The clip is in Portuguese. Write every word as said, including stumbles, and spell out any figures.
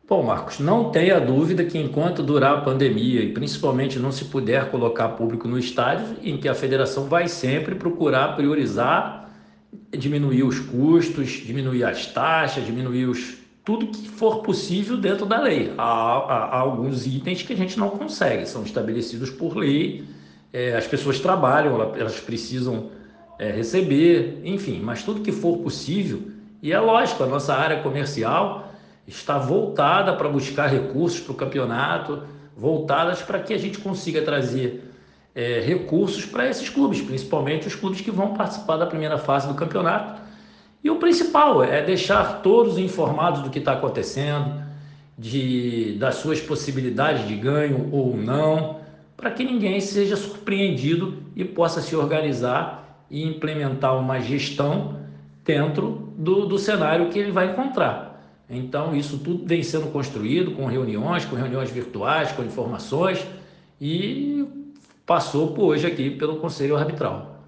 Bom, Marcos, não tenha dúvida que enquanto durar a pandemia e principalmente não se puder colocar público no estádio, em que a federação vai sempre procurar priorizar, diminuir os custos, diminuir as taxas, diminuir os, tudo que for possível dentro da lei. Há, há- há alguns itens que a gente não consegue, são estabelecidos por lei, é, as pessoas trabalham, elas precisam é, receber, enfim, mas tudo que for possível, e é lógico, a nossa área comercial está voltada para buscar recursos para o campeonato, voltadas para que a gente consiga trazer é, recursos para esses clubes, principalmente os clubes que vão participar da primeira fase do campeonato. E o principal é deixar todos informados do que está acontecendo, de, das suas possibilidades de ganho ou não, para que ninguém seja surpreendido e possa se organizar e implementar uma gestão dentro do, do cenário que ele vai encontrar. Então, isso tudo vem sendo construído com reuniões, com reuniões virtuais, com informações, e passou por hoje aqui pelo Conselho Arbitral.